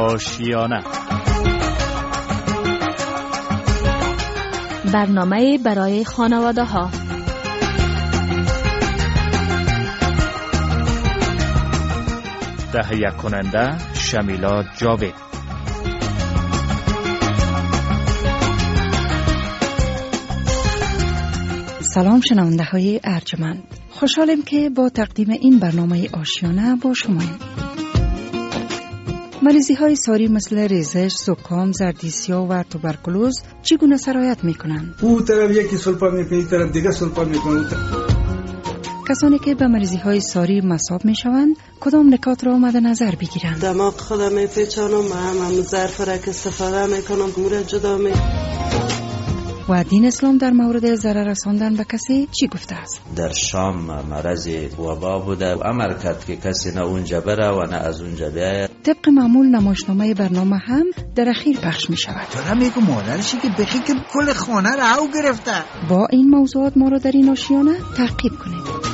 آشیانه، برنامه برای خانواده ها. تهیه کننده شمیلا جاوید. سلام شنونده های ارجمند، خوشحالم که با تقدیم این برنامه آشیانه با شماییم. مریضی های ساری مثل ریزش، زکام، زردیسیا و توبرکلوز چگونه سرایت میکنند؟ او طرف یکی سلپا میکنه، این طرف دیگه سلپا میکنه. کسانی که به مریضی های ساری مصاب میشوند کدام نکات را مد نظر بگیرند؟ دماغ خودم میپیچانم، هم ظرف را که استفاده میکنم مورد جدا و دین اسلام در مورد ضرر رساندن به کسی چی گفته است؟ در شام مرض وبا بوده، امر کرد که کسی نه اونجا بره و نه از اونجا بیاید. طبق معمول نمایشنامه برنامه هم در اخیر پخش می شود. چرا میگم مادرشی که بخی که کل خانه را او گرفته. با این موضوعات ما را در این آشیانه تعقیب کنید.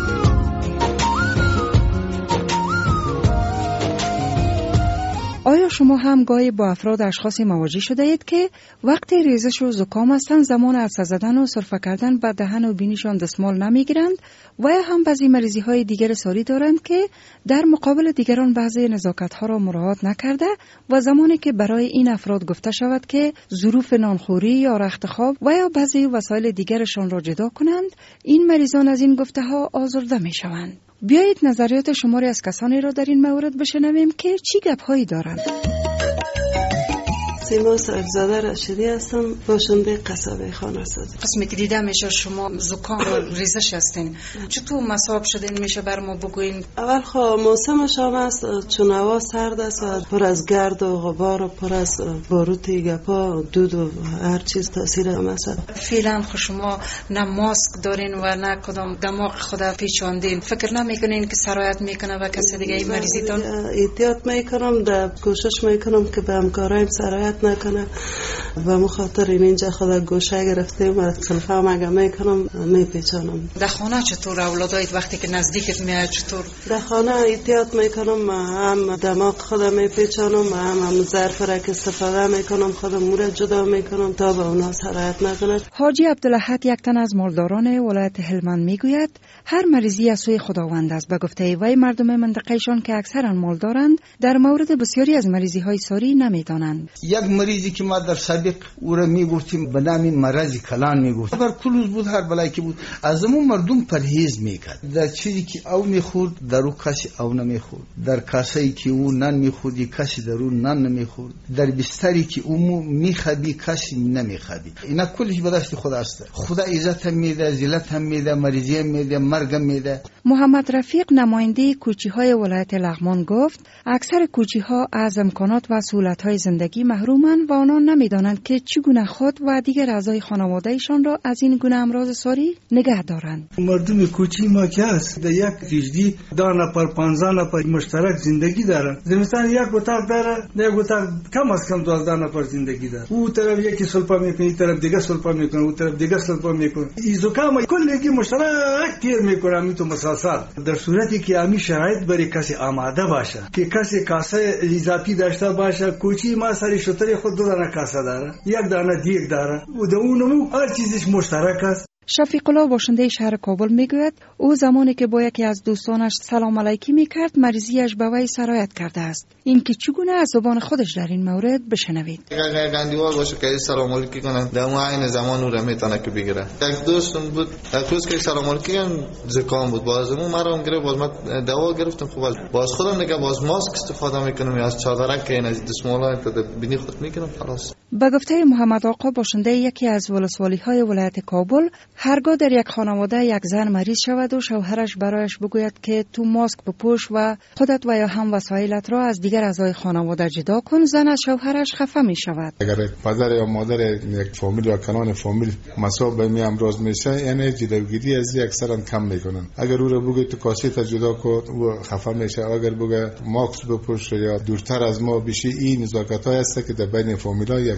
آیا شما هم گاهی با افراد اشخاصی مواجه شده اید که وقتی ریزش و زکام هستند زمان عطسه زدن و سرفه کردن به دهن و بینیشان دستمال نمیگیرند و یا هم بعضی مریضی های دیگر ساری دارند که در مقابل دیگران بعضی نزاکت ها را مراعات نکرده و زمانی که برای این افراد گفته شود که ظروف نانخوری یا رخت خواب و یا بعضی وسایل دیگرشان را جدا کنند، این مریضان از این گفته ها آزرده می شوند. بیایید نظریات شماری از کسانی را در این مورد بشنویم که چی گپ‌هایی دارند. سیما صاحبزاده رشیدی هستم، باشنده قصبه خانه‌سازی. قسمی که دیده میشه شما زکام و ریزش هستین، چطور مصاب شدین میشه بر ما بگوین؟ اول موسم شام است، چون هوا سرد است و پر از گرد و غبار و پر از باروتی گپا دود و هر چیز تاثیر هم است. فعلا شما نه ماسک دارین و نه کدام دماغ خود پیچاندین، فکر نمیکنین که سرایت میکنه و کسی دیگه این مریضی داره؟ احتیاط میکنم، در کوشش میکنم که به همکارایم سرایت نکنه و مخاطر اینجا خدا گوشه گرفتیم و سلفه هم اگه میکنم میپیچانم. در خانه چطور اولادایت وقتی که نزدیکت میاد چطور؟ در خانه احتیاط میکنم، هم دماغ خودم میپیچانم، هم ظرف را که استفاده میکنم خودم مورد جدا میکنم تا به اونا سرایت نکنه. حاجی عبدالحق یک تن از مالداران ولایت هلمند میگوید هر مریضی از سوی خداوند است. به گفته وی مردم منطقهشان که اکثرا مالدارند در مورد بسیاری از مریضی های ساری نمیدانند. یک مریضی که ما در سابق او را میگفتیم به نام مرض کلان میگفت، توبرکلوز بود، هر بلایی که بود، از اون مردم پرهیز میکرد. در چیزی که او میخورد در او کسی او نمیخورد، در کاسه‌ای که او نان میخوردی کسی در اون نان نمیخورد، در بستری که او میخوابی کسی نمیخوابی. اینا کلش به دست خدا است. خدا عزت هم میده، ذلت هم میده، مریضی هم میده، مرگ هم میده. محمد رفیق نماینده کوچی‌های ولایت لغمان گفت اکثر کوچی‌ها از امکانات و سهولت‌های زندگی محرومند و آنان نمی‌دانند که چگونه خود و دیگر اعضای خانواده‌شان را از این گونه امراض ساری نگه دارند. مردم کوچی ما که است در یک رجدی 10 نفر 15 نفر مشترک زندگی دارند. زمستان یک اتاق داره، در یک اتاق کم از کم 12 نفر زندگی داره. او طرف یکی سلپا میکنه، این طرف دیگه سلپا میکنه، او طرف دیگه سلپا میکنه. این زکام کلی مشترک تیر میکنه میتونه مسلسل. در صورتی که امی شرایط برای کسی آماده باشه که کسی کاسه اضافی داشته باشه، کوچی ما سری شتری خود 2 دانه کاسه داره، 1 دانه دیگ داره و در اونمو هر چیزش مشترک است. شفیق الله باشنده شهر کابل میگوید او زمانی که با یکی از دوستانش سلام علیکی میکرد مریضیش به وی سرایت کرده است. این که چگونه از زبان خودش در این مورد بشنوید. اگر گندیوار باشه که سلام علیکی کنه در اون عین زمان او را میتونه که بگیره. یک دوستم بود یک روز که سلام علیکی زکام بود، باز اون مرا هم گرفت، باز من دوا گرفتم، خب باز خودم دیگه باز ماسک استفاده میکنم یا از چادرک که این از دستمالا که بینی خود میکنم خلاص. به گفته محمد آقا باشنده یکی از ولسوالی‌های ولایت کابل، هرگاه در یک خانواده یک زن مریض شود و شوهرش برایش بگوید که تو ماسک بپوش و خودت و یا هم وسایلت را از دیگر اعضای خانواده جدا کن، زن از شوهرش خفه می شود. اگر پدر یا مادر یک فامیل یا کلان فامیل مصاب به می امراض میشه، یعنی جلوگیری از اکثرا کم میکنن. اگر او را بگه تو کاسه تا جدا کن و خفه میشه، اگر بگه ماسک بپوش یا دورتر از ما بشی، این نزاکت‌های است که در بین فامیل‌ها یک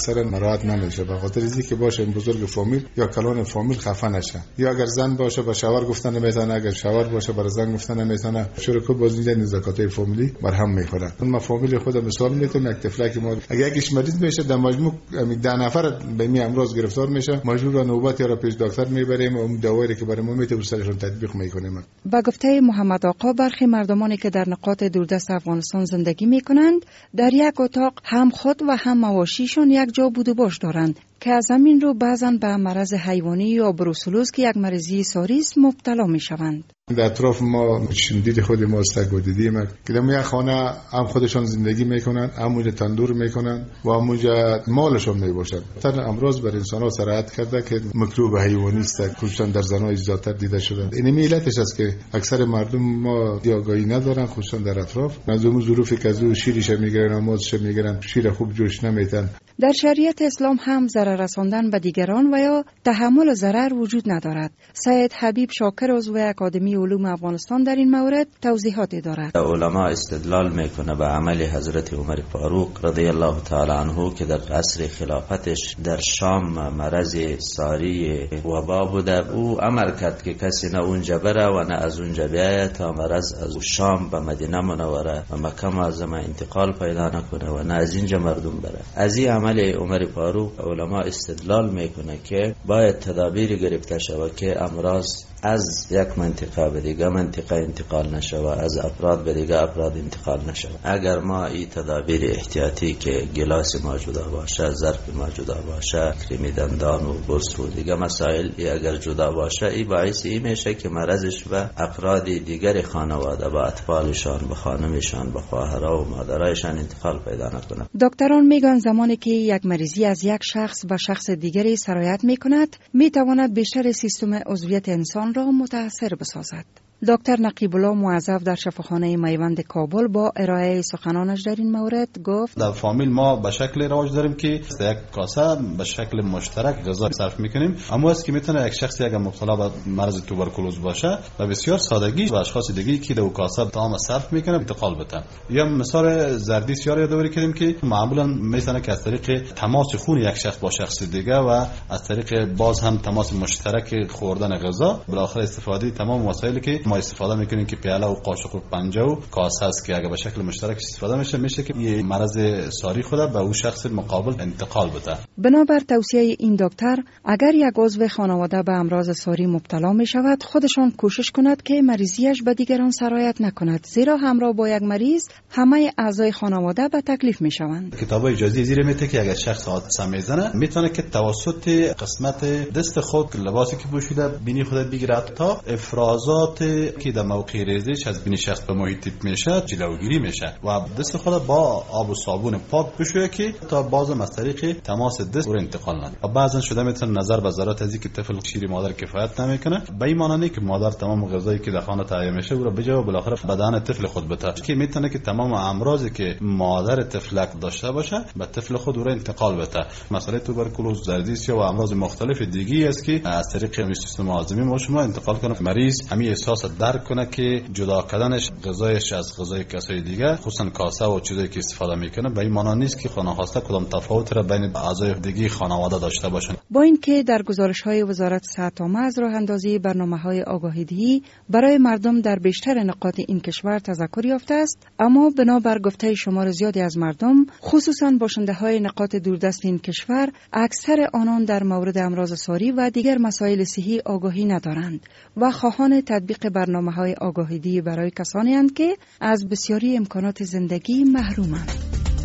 اکثرا مراعات نمیشه، به خاطر اینکه که باشه بزرگ فامیل یا کلان فامیل خفه نشه، یا اگر زن باشه به شوهر گفتن نمیتونه، اگر شوهر باشه بر زن گفتن نمیتونه، شرکا باز میدن زکات فامیلی بر هم میخوره. ما فامیل خود مثال میتونم یک طفلک ما اگر یکیش مریض میشه در مجموع 10 نفر به می امراض گرفتار میشه، مجبور نوبت یا پیش دکتر میبریم و دوائی که برای ما میتونه سرشون تطبیق میکنیم. با گفته محمد آقا برخی مردمانی که در نقاط دوردست افغانستان زندگی میکنند در یک اتاق هم خود و هم مواشیشون یک جا بود و باش دارند که از همین رو بعضن به مرض حیوانی یا بروسلوز که یک مریضی ساری است مبتلا میشوند. در اطراف ما شندید خود ما استگو دیدیم که در یک خانه هم خودشان زندگی میکنن، همونجا تندور میکنن و همونجا مالشون میباشد. تن امراض بر انسان ها سرایت کرده که مکروب حیوانی است، خصوصا در زنای زیادتر دیده شده. این علتش است که اکثر مردم ما آگاهی ندارن، خصوصا در اطراف نظم ظروفی که از شیرش میگیرن، نمازش میگیرن، شیر خوب جوش نمیتن. در شریعت اسلام هم ضرر رساندن به دیگران و یا تحمل ضرر وجود ندارد. سید حبیب شاکر عضو اکادمی علوم افغانستان در این مورد توضیحاتی دارد. علما استدلال میکنه به عمل حضرت عمر فاروق رضی الله تعالی عنه که در عصر خلافتش در شام مرض ساری وبا بوده. او امر کرد که کسی نه اونجا بره و نه از اونجا بیاید تا مرض از شام به مدینه منوره و مکه معظمه انتقال پیدا نکنه و نه از اینجا مردم بره. از این عمل عمر فاروق علما استدلال میکنه که باید تدابیر گرفته شود که امراض از یک منطقه به دیگه منطقه انتقال نشود، از افراد به دیگه افراد انتقال نشود. اگر ما این تدابیر احتیاطی که گلاس ما جدا باشه، ظرف ما جدا باشه، کریم دندان و برس و دیگه مسائل اگر جدا باشه، این باعث این میشه که مرضش به افراد دیگر خانواده، به اطفالشان، به خانمشان، به خواهرها و مادرایشان انتقال پیدا نکنه. دکتران میگن زمانی که یک مریضی از یک شخص به شخص دیگری سرایت میکند، میتواند بیشتر سیستم عضویت انسان را متاثر بسازد. دکتر نقیب الله موظف در شفاخانه میوند کابل با ارائه سخنانش در این مورد گفت: در فامیل ما به شکل رواج داریم که یک کاسه به شکل مشترک غذا صرف میکنیم، اما است که میتونه یک شخصی اگر مبتلا به مرض توبرکولوز باشه و بسیار سادگی به اشخاص دیگه که در کاسه طعام صرف میکنه انتقال بده. یا مثال زردی سیار یادآوری کردیم که معمولا میتونه که از طریق تماس خون یک شخص با شخص دیگه و از طریق باز هم تماس مشترک خوردن غذا بالاخره استفاده تمام وسایلی که ما استفاده میکنیم که پیاله و قاشق و پنجه و کاسه است که اگر به شکل مشترک استفاده میشه که این مرض ساری خود به اون شخص مقابل انتقال بده. بنابر توصیه این دکتر، اگر یک عضو خانواده به امراض ساری مبتلا می شود، خودشان کوشش کند که مریضیش به دیگران سرایت نکند، زیرا همراه با یک مریض همه اعضای خانواده به تکلیف می شوند. کتاب اجازه زیر میته که اگر شخص حادثه میزنه میتونه که توسط قسمت دست خود لباسی که پوشیده بینی خودت بگیره تا افرازات که در موقع ریزش از بین شخص به محیط میشه جلوگیری میشه و دست خود با آب و صابون پاک بشویه که تا بازم از طریق تماس دست رو انتقال نده. و بعضن شده میتونه نظر به ضرورت از اینکه طفل شیر مادر کفایت نمیکنه، به این معنی که مادر تمام غذایی که در خانه تهیه میشه او رو بجا و بالاخره بدن طفل خود بده که میتونه که تمام امراضی که مادر طفلک داشته باشه به طفل خود او رو انتقال بده. مسئله توبرکولوز، زردیسیا و امراض مختلف دیگه است که از طریق سیستم هاضمه ما شما انتقال کنه. مریض همین احساس درک کنه که جدا کردنش غذایش از غذای کسای دیگه، خصوصا کاسه و چیزایی که استفاده میکنه، به این معنی نیست که خانه خواسته کدام تفاوت را بین اعضای دیگه خانواده داشته باشن. با اینکه در گزارش‌های وزارت صحت عامه از راه‌اندازی برنامه‌های آگاهی‌دهی برای مردم در بیشتر نقاط این کشور تذکر یافته است، اما بنابر گفته شمار زیادی از مردم، خصوصا باشنده‌های نقاط دوردست این کشور، اکثر آنان در مورد امراض ساری و دیگر مسائل صحی آگاهی ندارند و خواهان تطبیق برنامه‌های آگاهی‌دهی برای کسانی اند که از بسیاری امکانات زندگی محرومند.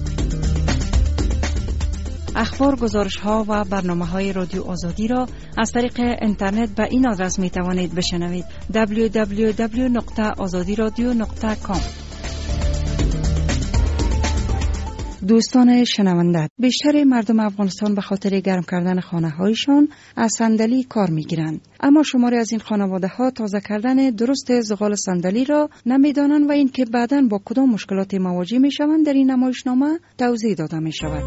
اخبار، گزارش‌ها و برنامه‌های رادیو آزادی را از طریق اینترنت به این آدرس می‌توانید بشنوید: www.azadiradio.com. دوستان شنونده، بیشتر مردم افغانستان به خاطر گرم کردن خانه‌هایشان از صندلی کار می‌گیرند، اما شماری از این خانواده‌ها تازه کردن درست زغال صندلی را نمی‌دانند و اینکه بعداً با کدام مشکلاتی مواجه می‌شوند در این نمایشنامه توضیح داده می‌شود.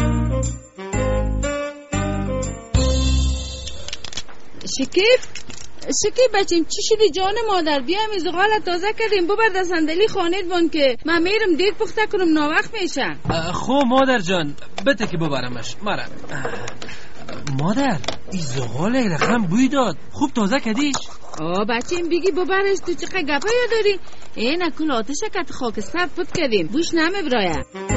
شکیب شکی بچیم چی شدی جان مادر؟ بیایم زغال تازه کردیم ببر در صندلی خانت بون که من میرم دیگ پخته کنم ناوقت میشه. خو مادر جان بده که ببرمش مرا. مادر این زغال رقم بوی داد، خوب تازه کردیش؟ بچیم بگی ببرش، تو چقدر گپا داری؟ این اکل آتشه که خاکستر پت کردیم بوش نمیبرایه.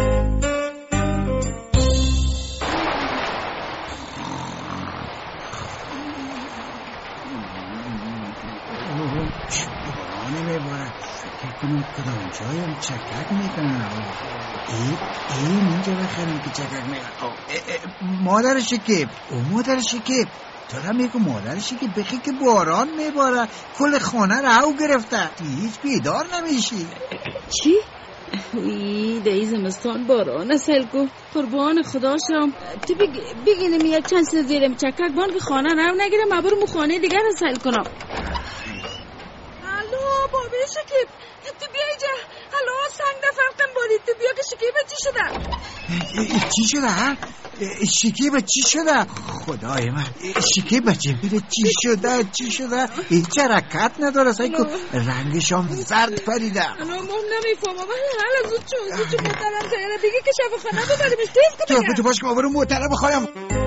کنم کدام جایم چکک میکنن. اینجا بخرم که چکک میکنن. مادر شکیب مادر شکیب تو را میگو مادر شکیب بخی که باران میباره کل خانه را او گرفته هیچ بیدار نمیشی. چی؟ ده زمستان باران اصل کو قربان خدا شم. تو بگینم یک چند سه زیرم چکک بان که خانه رو نگیرم ما برو خانه دیگر اصل کنم. الو بابی شکیب تو بیا اینجا. الو سنگ دفرتن بادید تو بیا که شکیب چی شده؟ چی شده؟ شکیب چی شده؟ خدای من شکیب چی شده؟ هیچ حرکت نداره سایکو رنگشام زرد پریده. الو من نمیفهمم حالا زود چو محترم زیره بگی که شفاخانه ببریمش تیز کنه. تو باش که ما برو محترم بخوایم.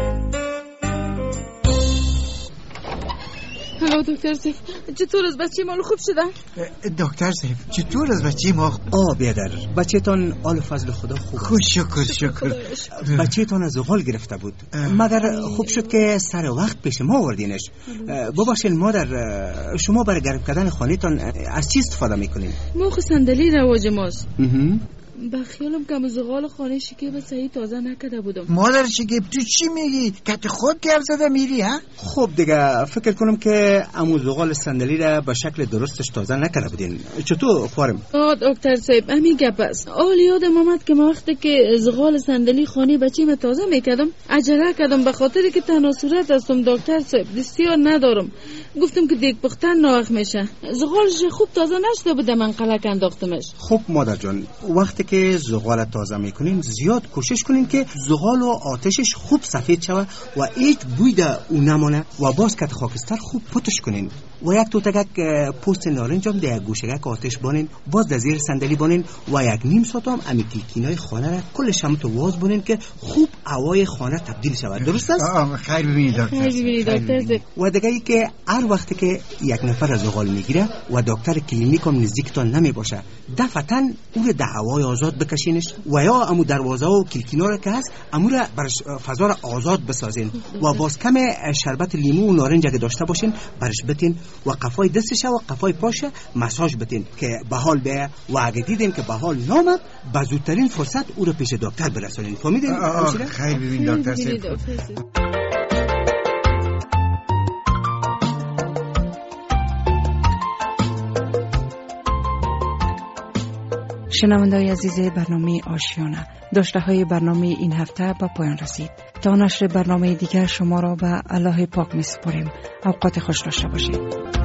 الو دکتر سیف چطور از بچه ما خوب شدن؟ دکتر سیف چطور از بچه ما؟ بیادر بچه تان آل فضل خدا خوب. خوش شکر. بچه تان از زغال گرفته بود مگر خوب شد که سر وقت پیش ما آوردینش. ببخشید مادر شما برای گرم کردن خانه تان از چی استفاده میکنین؟ موخ صندلی رواج ماست. بخیالم که زغال خانه شکیب صحیح تازه نکرده بودم. مادر شکیب تو چی میگی؟ که خود گرم زده میری ها؟ خب دیگه فکر کنم که امو زغال صندلی را به شکل درستش تازه نکرده بودین. چطور خوارم؟ دکتر صاحب همین گپ است. اول یادم آمد که ما وقتی که زغال صندلی خانه بچه‌م تازه میکردم عجله کردم به خاطر که تنها صورت هستم دکتر صاحب بسیار ندارم. گفتم که دیگ پختن ناوقت میشه. زغالش خوب تازه نشده بود من قلق انداختمش. خب مادر جان وقتی که زغال تازه میکنین زیاد کوشش کنین که زغال و آتشش خوب سفید شوه و هیچ بوی ده او نمانه و باز کت خاکستر خوب پتش کنین و یک توتک پوست نارنج هم ده گوشگک آتش بانین باز ده زیر صندلی بانین و یک نیم ساعت هم امی کیکینای خانه را کلش هم تو واز بانین که خوب هوای خانه تبدیل شود. درست است؟ خیر ببینید دکتر. و دیگه ای که هر وقتی که یک نفر زغال میگیره و دکتر کلینیک هم نزدیکتان نمی باشه دفعتاً او ده هوای آزاد بکشینش و یا امو دروازه و کلکینا را که هست امو را برش فضا را آزاد بسازین و باز کم شربت لیمو و نارنج اگه داشته باشین برش بتین و قفای دستش و قفای پاش مساج بتین که به حال به و اگه دیدین که به حال نامد به زودترین فرصت او را پیش دکتر برسونین. فهمیدین؟ خیر ببین دکتر صاحب. شنونده‌های عزیز برنامه آشیانه داشته‌های برنامه این هفته به پایان رسید. تا نشر برنامه دیگر شما را به الله پاک می‌سپاریم. اوقات خوش داشته باشید.